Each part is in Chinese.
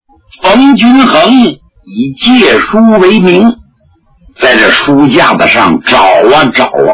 冯君衡以借书为名，在这书架子上找啊找啊，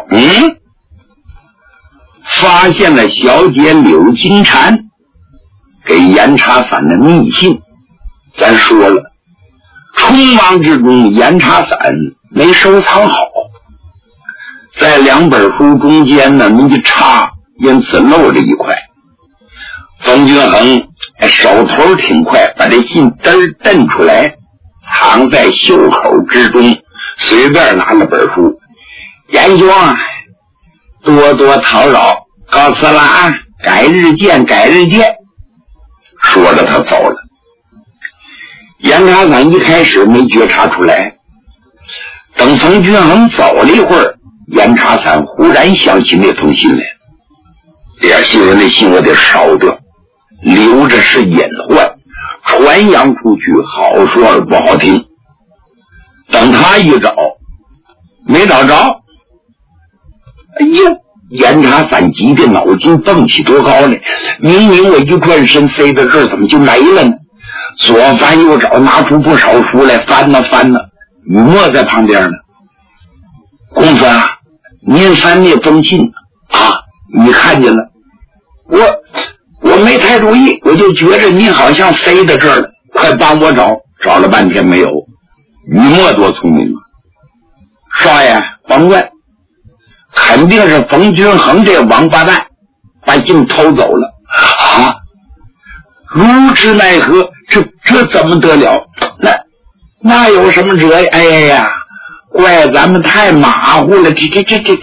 发现了小姐柳金蝉给严查散的密信。咱说了，匆忙之中严查散没收藏好，在两本书中间呢一插，因此漏了一块。冯君衡手头挺快，把这信蹬出来，藏在袖口之中，随便拿了本书。严兄多多叨扰，告辞了啊，改日见，改日见。说着他走了。严查散一开始没觉察出来，等冯君衡走了一会儿，严查散忽然想起那封信来。哎呀，信说那信我得烧掉，留着是隐患，传扬出去好说而不好听。等他一找没找着，哎呦，严查散急的脑筋蹦起多高呢，明明我一转身塞到这儿，怎么就没了呢？左翻右找，拿出不少书来，翻呢，雨墨在旁边呢。公子啊，您翻那封信啊，你看见了？我没太注意，我就觉着你好像飞到这儿了，快帮我找了半天没有。雨墨多聪明啊！少爷甭问，肯定是冯君衡这王八蛋把信偷走了啊！如之奈何？这怎么得了？那有什么辙？哎呀，怪咱们太马虎了！这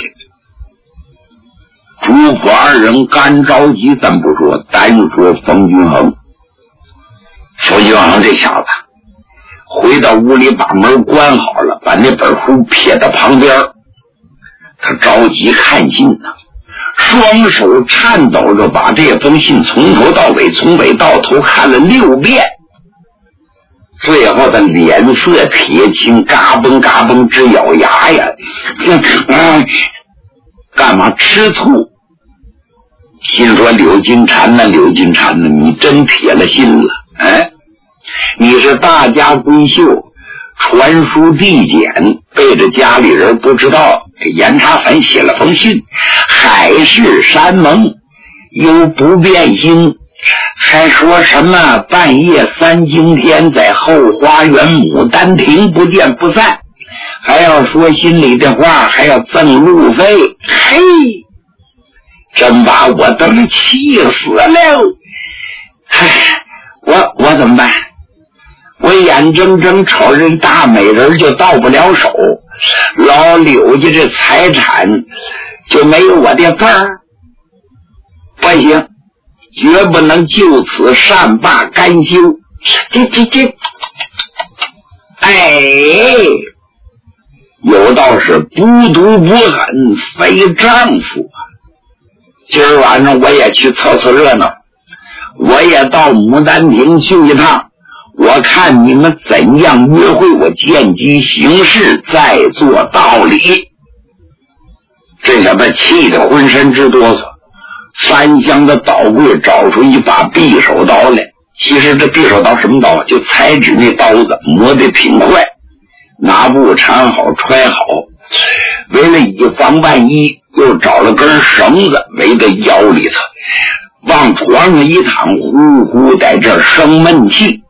主仆二人干着急，咱不说，单说冯君衡。冯君衡这小子回到屋里把门关好了，把那本书撇到旁边，他着急看信呢，双手颤抖着把这封信从头到尾，从尾到头看了6遍。最后他脸色铁青，嘎嘣嘎嘣直咬牙呀！干嘛吃醋？心说柳金蝉呢，你真撇了心了，你是大家闺秀，传书递简，背着家里人不知道，给严查散写了封信，海誓山盟，又不变心，还说什么半夜3更天在后花园牡丹亭不见不散，还要说心里的话，还要赠路费，嘿，真把我都是气死了！我怎么办？我眼睁睁瞅着大美人就到不了手，老柳家这财产就没有我的份儿，不行，绝不能就此善罢甘休。有道是不毒不狠非丈夫啊！今儿晚上我也去凑凑热闹，我也到牡丹亭去一趟，我看你们怎样约会，我见机行事，再做道理。这小子气得浑身直哆嗦，翻箱的倒柜找出一把匕首刀来。其实这匕首刀什么刀？就裁纸那刀子，磨得挺快，拿布缠好揣好，为了以防万一，又找了根绳子围在腰里头，往床上一躺，呼呼在这儿生闷气。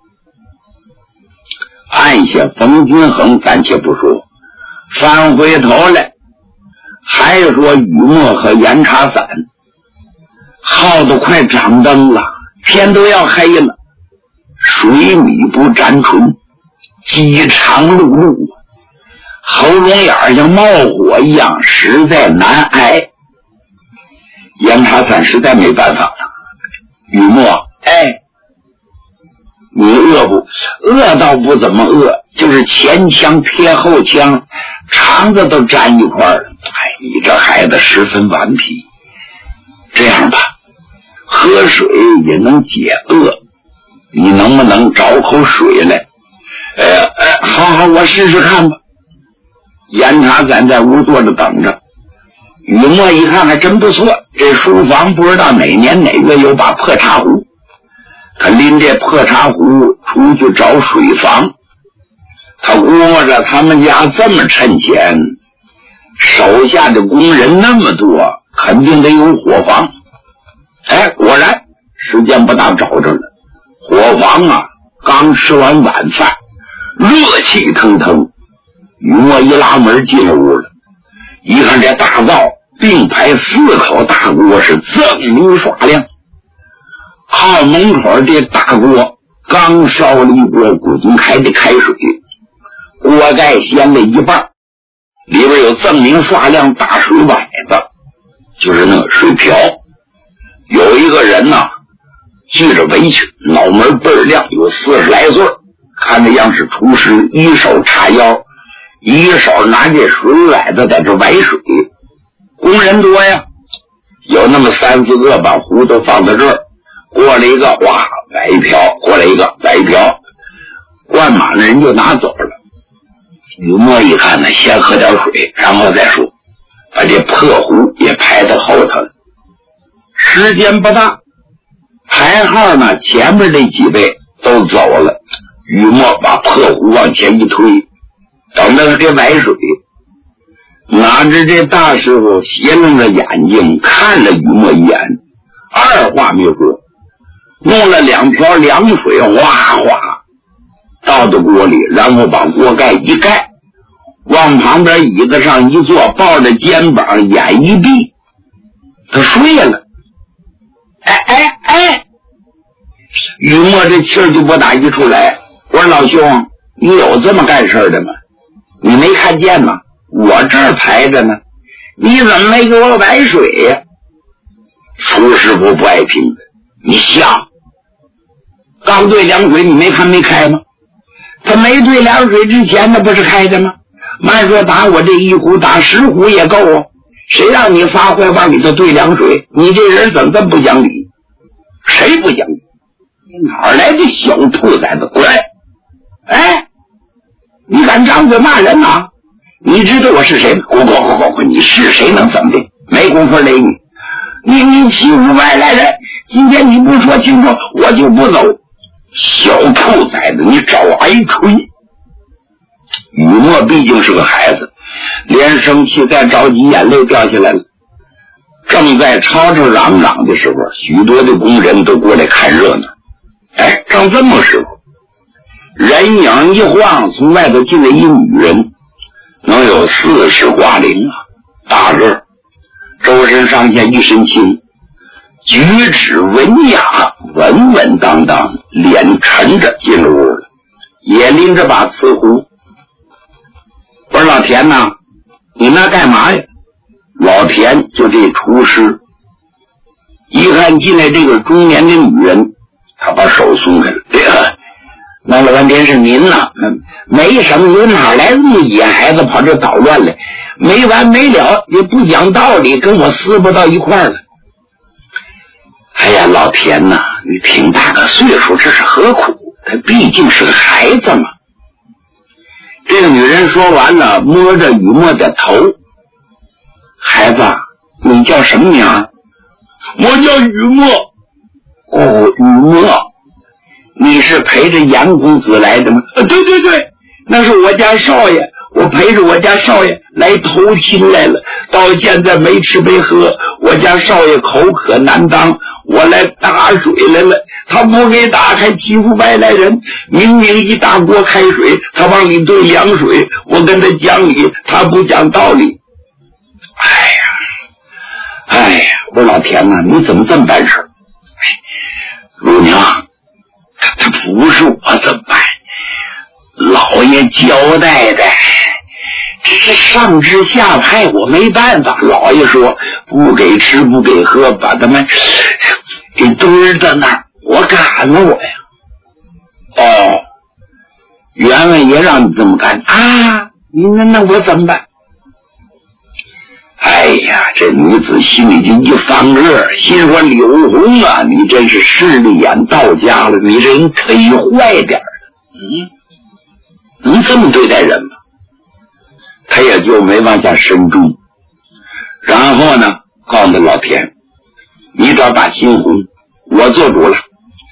按下冯君衡暂且不说，翻回头来还说雨墨和严查散，耗都快长灯了，天都要黑了，水米不沾唇，饥肠辘辘，喉咙眼像冒火一样，实在难挨。严查散实在没办法了，雨墨，你饿不？饿倒不怎么饿，就是前腔贴后腔，肠子都粘一块了。你这孩子十分顽皮。这样吧，喝水也能解饿，你能不能找口水来？好，我试试看吧。严查散在屋坐着等着。雨墨一看还真不错，这书房不知道哪年哪月有把破茶壶， 他拎这破茶壶出去找水房，他估摸着他们家这么趁钱，手下的工人那么多，肯定得有伙房。果然时间不大找着了。伙房啊，刚吃完晚饭，热气腾腾。于墨一拉门进了屋了，一看这大灶并排4口大锅是锃明刷亮，靠门口这大锅刚烧了一锅滚开的开水，锅盖掀了一半，里边有锃明刷亮大水碗子，就是那个水瓢。有一个人呢，系着围裙，脑门倍儿亮，有40来岁，看着样是厨师，一手叉腰，一手拿这水碗子在这崴水。工人多呀，有那么3、4个把壶都放在这儿，过了一个哇崴一瓢，过来一个崴一瓢，灌满了人就拿走了。于墨一看呢，先喝点水，然后再说，把这破壶也排到后头了。时间不大，排号呢，前面这几位都走了，于墨把破壶往前一推，等着他给崴水。哪知这大师傅斜楞着眼睛看了于墨一眼，二话没说，弄了2瓢凉水哗哗倒到锅里，然后把锅盖一盖，往旁边椅子上一坐，抱着肩膀，眼一闭，他睡了。于墨这气儿就不打一处来。我说老兄，你有这么干事的吗？你没看见吗？我这儿排着呢，你怎么没给我崴水呀？厨师傅不爱听的，你瞎！刚兑凉水，你没看没开吗？他没兑凉水之前，那不是开着吗？慢说打我这一壶，打10壶也够啊！谁让你发坏往里头兑凉水？你这人怎么这么不讲理？谁不讲理？你哪来的小兔崽子？滚！你敢张嘴骂人啊？你知道我是谁吗？滚！你是谁能怎么的？没工夫勒你。你欺负外来人，今天你不说清楚，我就不走。小兔崽子，你找挨吹！雨墨毕竟是个孩子，连生气再着急，眼泪掉下来了。正在吵吵嚷嚷的时候，许多的工人都过来看热闹。正这么时候，人影一晃，从外头进来一女人，能有40挂龄啊，大个，周身上下一身轻，举止文雅，稳稳当当，脸沉着进了屋了，也拎着把瓷壶。我说老田呐，你那干嘛呀？老田就这厨师，一看进来这个中年的女人，他把手松开了。弄了半天是您呐，没什么，您哪来那么野孩子跑这捣乱来？没完没了，也不讲道理，跟我撕不到一块儿了。老田呐，你挺大个岁数，这是何苦？他毕竟是个孩子嘛。这个女人说完了，摸着雨墨的头，孩子，你叫什么名？我叫雨墨。雨墨，你是陪着杨公子来的吗？对，那是我家少爷，我陪着我家少爷来投亲来了，到现在没吃没喝，我家少爷口渴难当，我来打水来了，他不给打，还欺负外来人，明明一大锅开水，他往里兑凉水，我跟他讲理，他不讲道理。我说老田呐，你怎么这么办事？乳娘，他不是我怎么办？老爷交代的，这是上至下派，我没办法。老爷说不给吃不给喝，把他们给堆在那儿，我赶了我呀。员外也让你这么干啊？那我怎么办？这女子心里就一翻个，心说柳红啊，你真是势利眼到家了，你这人忒坏点了，能这么对待人吗？他也就没往下深究，然后呢，告诉老田，你找把新婚，我做主了，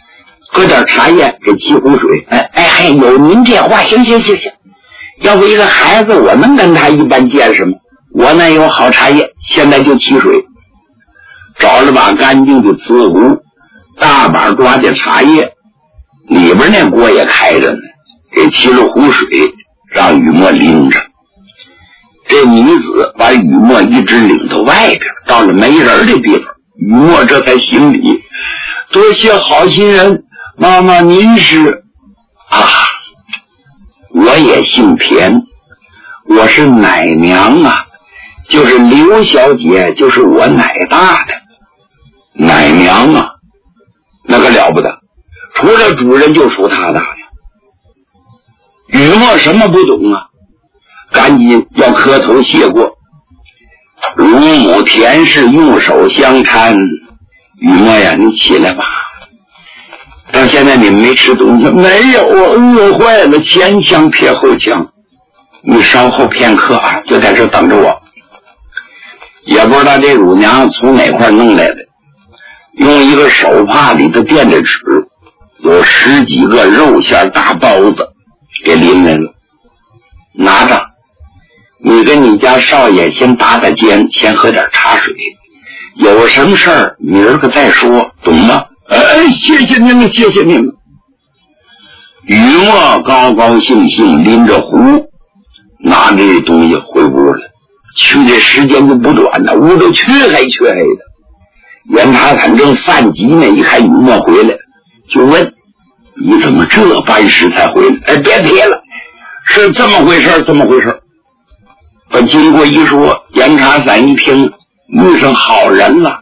喝点茶叶给沏壶水。哎，有您这话，行，要不一个孩子我能跟他一般见识吗？我那有好茶叶，现在就沏水，找了把干净的瓷壶，大把抓的茶叶，里边那锅也开着呢，给沏了壶水，让雨墨拎着。这女子把雨墨一直领到外边，到了没人的地方，雨墨这才行礼，多谢好心人，妈妈您是啊，我也姓田，我是奶娘啊，就是刘小姐，就是我奶大的。奶娘啊，那个了不得，除了主人就属他大呀。雨墨什么不懂啊，赶紧要磕头谢过。乳母田氏用手相搀，雨墨呀，你起来吧。到现在你没吃东西？没有，我饿坏了，前腔撇后腔。你稍后片刻啊，就在这等着我。也不知道这乳娘从哪块弄来的，用一个手帕里头垫着纸，有10几个肉馅大包子给拎来了，拿着，你跟你家少爷先打打尖，先喝点茶水，有什么事儿明儿个再说，懂吗？谢谢您了，谢谢您了。雨墨高高兴兴拎着壶，拿着这东西回屋了。去的时间就不短了，屋都黢黑黢黑的。袁查坦正犯急呢，一看雨墨回来，就问：你怎么这般时才回来？别提了，是这么回事，这么回事。把经过一说，严查散一听，遇上好人了。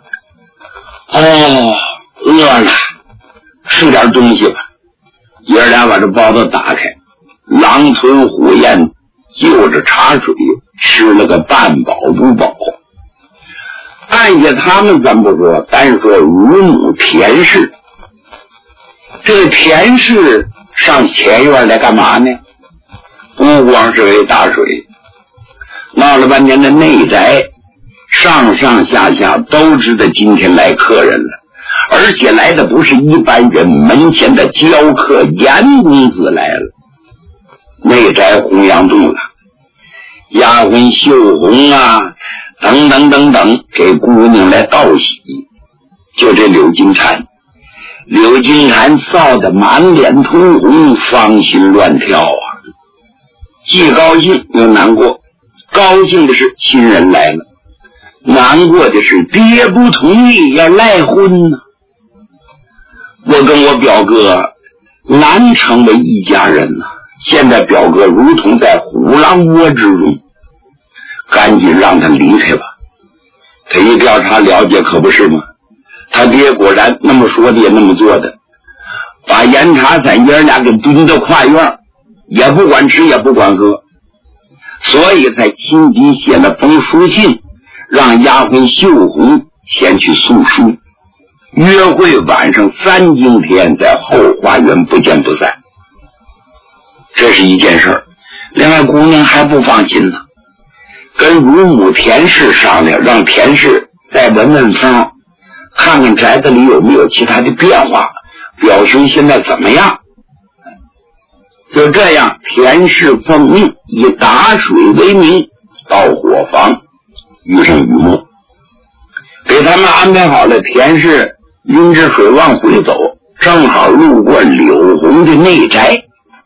饿了，吃点东西吧。爷儿俩把这包子打开，狼吞虎咽，就着茶水吃了个半饱不饱。按下他们咱不说，单说乳母田氏。这个田氏上前院来干嘛呢？不光是为打水，闹了半天的内宅，上上下下都知道今天来客人了，而且来的不是一般人，门前的教客严公子来了。内宅洪阳洞了，丫鬟秀红啊，等等等等，给姑娘来道喜。就这柳金蝉臊得满脸通红，芳心乱跳啊，既高兴又难过。高兴的是亲人来了，难过的是爹不同意要赖婚呢。我跟我表哥难成为一家人呐，现在表哥如同在虎狼窝之中，赶紧让他离开吧。他一调查了解，可不是吗？他爹果然那么说的也那么做的，把严查散爷俩给蹲到跨院，也不管吃也不管喝，所以才亲笔写了封书信，让丫鬟秀红前去诉书，约会晚上3更天在后花园不见不散。这是一件事儿。另外姑娘还不放心呢，跟乳母田氏商量，让田氏再闻闻风，看看宅子里有没有其他的变化，表兄现在怎么样。就这样，田氏奉命以打水为名到伙房，遇上雨墨，给他们安排好了。田氏拎着水往回走，正好路过柳红的内宅，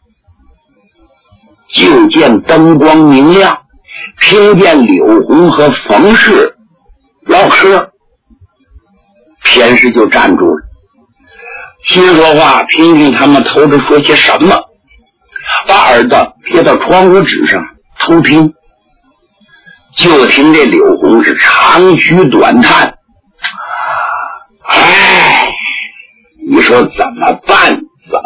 就见灯光明亮，听见柳红和冯氏唠嗑，田氏就站住了，心说话，听听他们偷着说些什么，把耳朵贴到窗户纸上偷听。就听这柳红是长吁短叹，你说怎么办？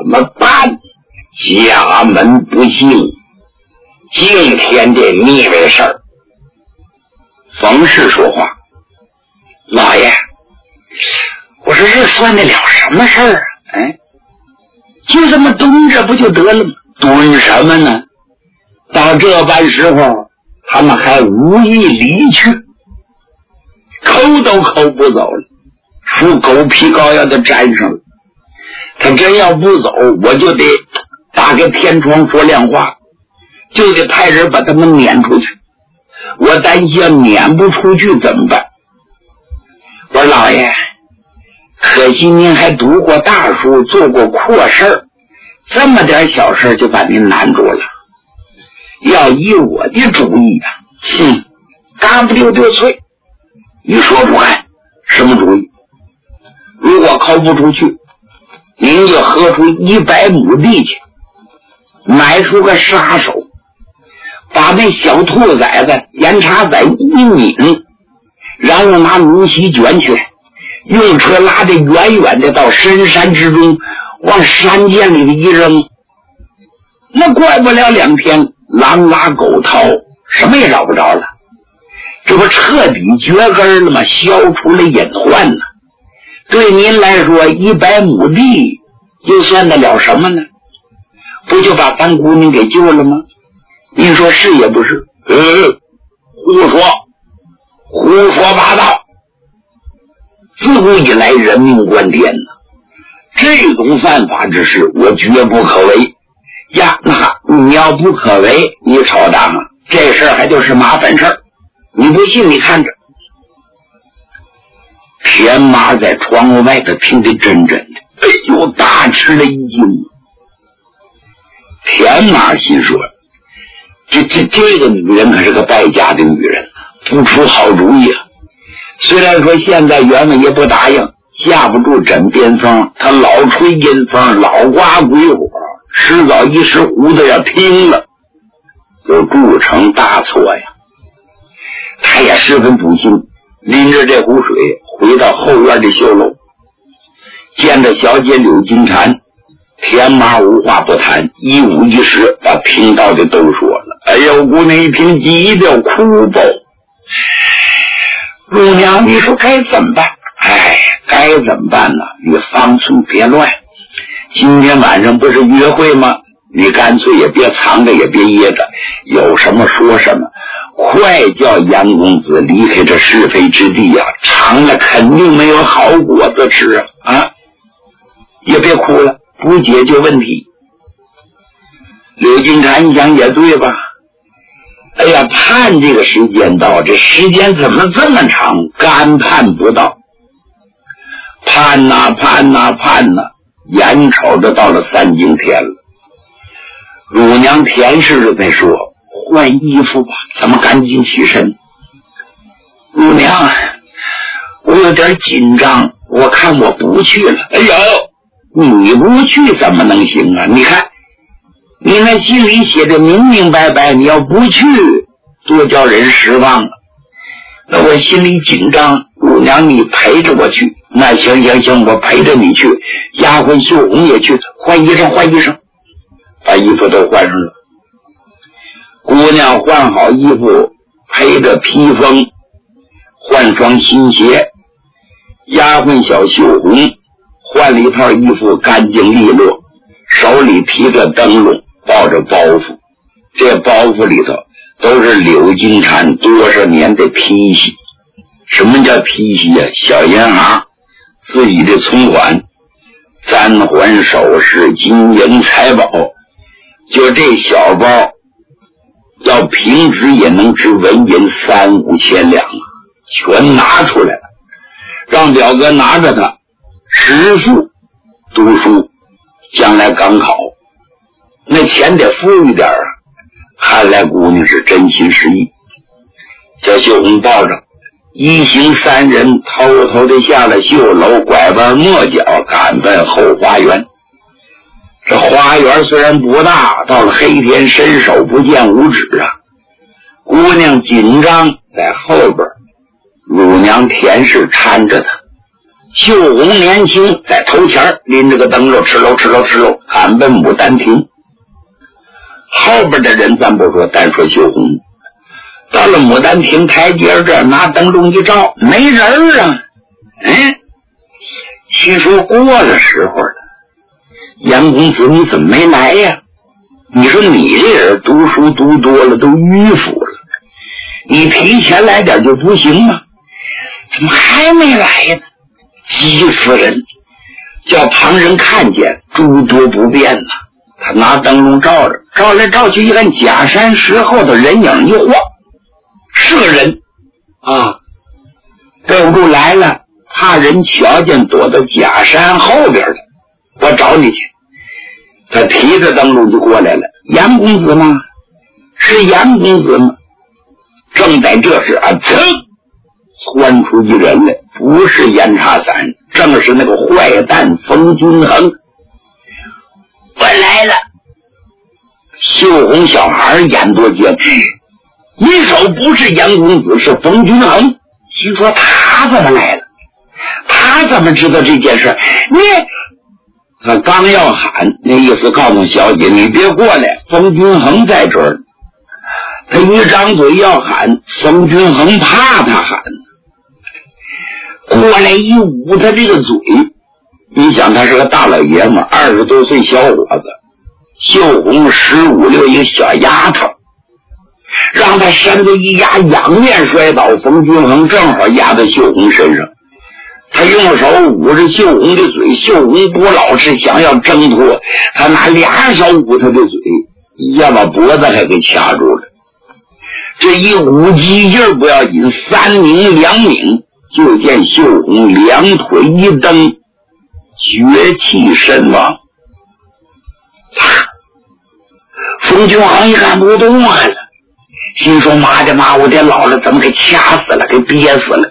家门不幸，今天这腻味事儿。冯氏说话：老爷，我说这算得了什么事儿啊？就这么蹲着不就得了吗？蹲什么呢？到这般时候他们还无意离去，抠都抠不走了，副狗皮膏药都粘上了。 他真要不走，我就得打给天窗说亮话，就得派人把他们撵出去。我担心撵不出去怎么办？我说老爷，可惜您还读过大书，做过阔事，这么点小事就把您难住了。要以我的主意啊，干不溜丢脆。你说说看，什么主意？如果靠不出去，您就合出100亩地去，买出个杀手，把那小兔崽子严查崽一拧，然后拿芦席卷起来，用车拉得远远的到深山之中，往山涧里一扔，那怪不了2天，狼拉狗逃，什么也找不着了。这不彻底绝根了吗？消除了隐患呢。对您来说，100亩地又算得了什么呢？不就把咱姑娘给救了吗？您说是也不是？胡说八道！自古以来人命关天呢，这种犯法之事我绝不可为呀。那你要不可为，你瞅着啊，这事儿还就是麻烦事儿。你不信你看着。田妈在窗户外头听得真的，哎呦，大吃了一惊。田妈心说，这个女人可是个败家的女人，不出好主意啊。虽然说现在原本也不答应，架不住枕边风，他老吹阴风，老刮鬼火，迟早一时糊涂要听了，就铸成大错呀。他也十分不幸，拎着这壶水回到后院的绣楼，见着小姐柳金蝉，田妈无话不谈，一五一十把听到的都说了。哎呦，姑娘一听急得哭吧。乳娘，你说该怎么办？该怎么办呢？你方寸别乱，今天晚上不是约会吗？你干脆也别藏着，也别掖着，有什么说什么，快叫杨公子离开这是非之地呀！长了肯定没有好果子吃啊！也别哭了，不解决问题。柳金蝉想也对吧？哎呀，盼这个时间到，这时间怎么这么长，干盼不到。盼呐盼呐盼呐，眼瞅着到了3更天了。乳娘田氏在说，换衣服吧，咱们赶紧起身。乳娘，我有点紧张，我看我不去了。哎呦，你不去怎么能行啊？你看你那信里写的明明白白，你要不去多叫人失望了。那我心里紧张，乳娘你陪着我去。那行，我陪着你去。丫鬟秀红也去，换衣裳，把衣服都换上了。姑娘换好衣服，陪着披风，换双新鞋。丫鬟小秀红换了一套衣服，干净利落，手里提着灯笼，抱着包袱。这包袱里头都是柳金蝉多少年的批息。什么叫批息啊？小银行，自己的存款，簪环首饰，金银财宝，就这小包要平值也能值文银3、5千两，全拿出来了，让表哥拿着它食宿读书，将来赶考，那钱得富裕点啊。看来姑娘是真心实意。小秀红抱着，一行3人偷偷的下了绣楼，拐弯抹角赶奔后花园。这花园虽然不大，到了黑天伸手不见五指啊。姑娘紧张在后边，乳娘田氏搀着她，秀红年轻在头前拎着个灯笼，哧溜赶奔牡丹亭。后边的人咱不说，单说秀红，到了牡丹亭台阶这儿，拿灯笼一照，没人啊。心说过了时候了，杨公子你怎么没来呀？你说你这人读书读多了都迂腐了，你提前来点就不行吗？怎么还没来呀？急死人！ 叫旁人看见诸多不便了。他拿灯笼照着，照来照去，一看假山石后的人影一晃，是个人啊，对不住来了，怕人瞧见，躲到假山后边了。我找你去。他提着灯笼就过来了。严公子吗？是严公子吗？正在这时啊，噌窜出一人来，不是严茶伞，正是那个坏蛋冯君衡。我来了。绣红小孩眼多尖，一手不是严公子，是冯君衡。心说他怎么来了？他怎么知道这件事？他刚要喊，那意思告诉小姐你别过来，冯君衡在这儿。他一张嘴要喊，冯君衡怕他喊，过来一捂他这个嘴。你想他是个大老爷们，20多岁小伙子，绣红15、16一个小丫头，让他身子一压，仰面摔倒，冯君衡正好压在绣红身上。他用手捂着绣红的嘴，绣红不老实，想要挣脱，他拿2手捂他的嘴，要把脖子还给掐住了。这一捂机劲不要紧，3拧2拧，就见绣红2腿一蹬，绝气身亡。冯君衡一看不动了，心说妈的妈，我这老了怎么给掐死了，给憋死了。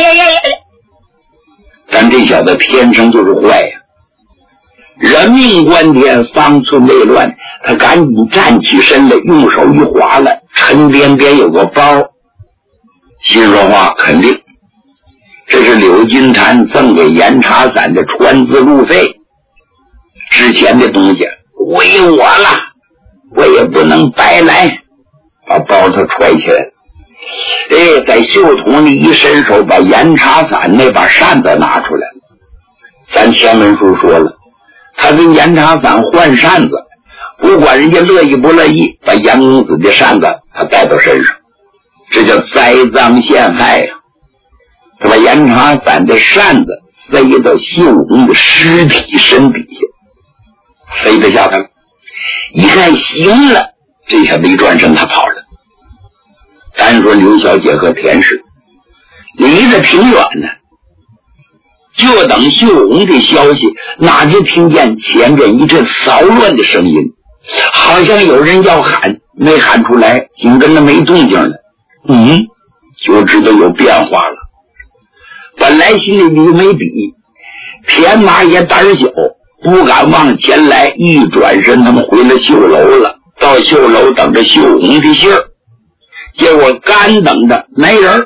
但这小子天生就是坏呀，人命关天，方寸未乱。他赶紧站起身来，用手一划了，抻边边有个包，心说话肯定这是柳金蝉赠给严茶伞的穿字路费，之前的东西归我了，我也不能白来。把包他揣起来，在袖筒里一伸手，把严茶伞那把扇子拿出来了。咱前文书说了，他跟严茶伞换扇子，不管人家乐意不乐意，把严公子的扇子他带到身上，这叫栽赃陷害呀。他把严茶伞的扇子塞到绣红的尸体身底下，塞得下他，一看行了，这下子一转身他跑了。单说刘小姐和田氏离得挺远呢，就等绣红的消息，哪知听见前边一阵骚乱的声音，好像有人要喊，没喊出来，紧跟着没动静了。就知道有变化了。本来心里就没底，田马也胆小，不敢往前来，一转身他们回了绣楼了。到绣楼等着绣红的信儿，结果干等着没人。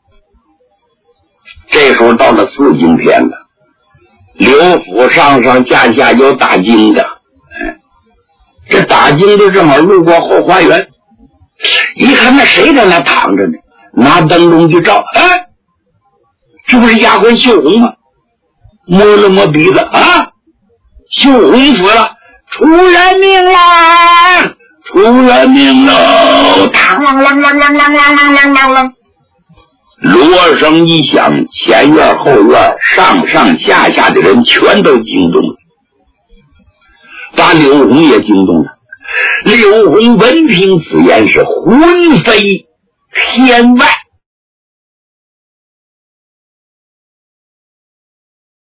这时候到了4更天了，刘府上上下下有打更的，这打更的正好路过后花园，一看那谁在那躺着呢，拿灯笼一照，这不是丫鬟绣红吗？摸了摸鼻子，绣红死了，出人命啦！出人命喽！嘡啷啷啷啷啷啷啷啷啷，锣声一响，前院后院上上下下的人全都惊动了，把柳红也惊动了。柳红闻听此言是魂飞天外，